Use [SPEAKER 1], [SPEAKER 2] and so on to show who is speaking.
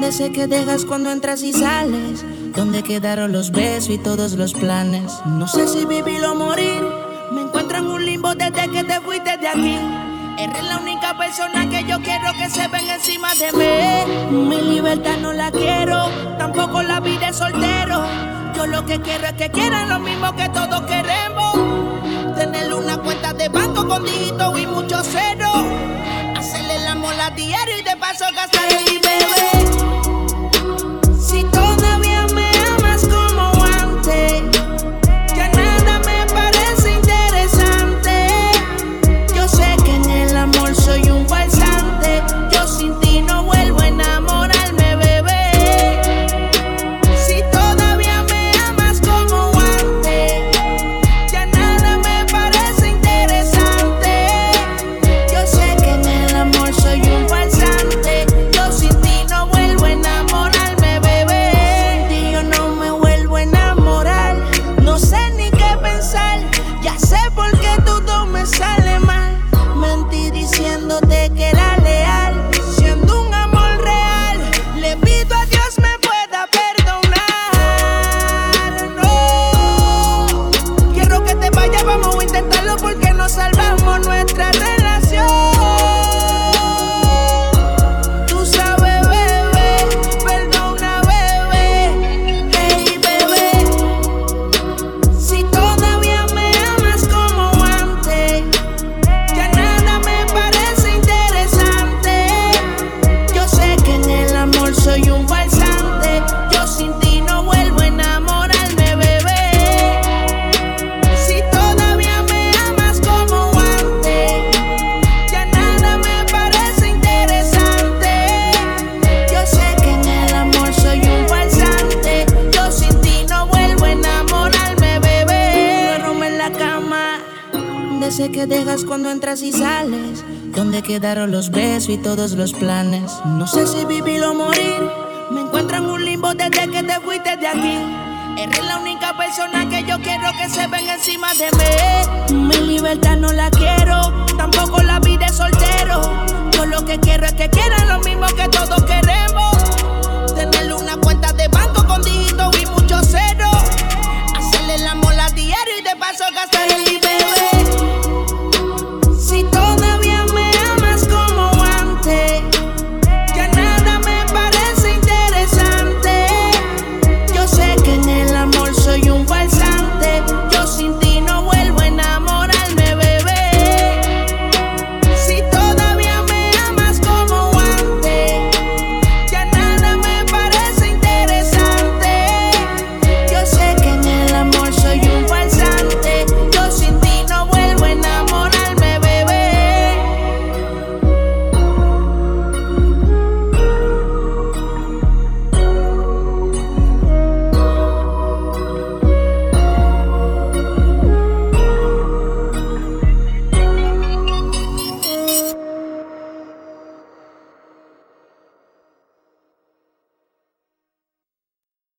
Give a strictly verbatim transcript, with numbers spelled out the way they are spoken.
[SPEAKER 1] Sé que dejas cuando entras y sales. ¿Dónde quedaron los besos y todos los planes? No sé si vivir o morir. Me encuentro en un limbo desde que te fuiste de aquí. Eres la única persona que yo quiero que se ven encima de mí. Mi libertad no la quiero, tampoco la vida de soltero. Yo lo que quiero es que quieran lo mismo que todos queremos. Tener una cuenta de banco con dígitos y muchos ceros. Hacerle el amor a diario y de paso gastar el bebé. Si todavía me amas como antes, ya nada me parece interesante. Yo sé que en el amor soy un farsante. Yo sin ti no vuelvo a enamorarme, bebé. Si todavía me amas como antes, ya nada me parece interesante. Yo sé que en el amor soy un farsante. Yo sin ti no vuelvo a enamorarme. Sale mal, mentir diciéndote que era leal, siendo un amor real. Le pido a Dios me pueda perdonar. No, quiero que te vayas, vamos a intentarlo porque no salvamos nuestra relación. Tú sabes, bebé, perdona, bebé. Hey, bebé, si todavía me amas como antes, ya nada me parece interesante. Yo sé que en el amor soy un farsante. Yo sin ti no vuelvo a enamorarme, bebé. Si todavía me amas como antes, ya nada me parece interesante. Yo sé que en el amor soy un farsante. Yo sin ti no vuelvo a enamorarme, bebé. Duermo en la cama de ese que dejas cuando entras y sales. ¿Dónde quedaron los besos y todos los planes? No sé si vivir o morir. Me encuentro en un limbo desde que te fuiste de aquí. Eres la única persona que yo quiero que se ven encima de mí. Mi libertad no la quiero, tampoco la vida de soltero. Yo lo que quiero es que quieran lo mismo que todos queremos.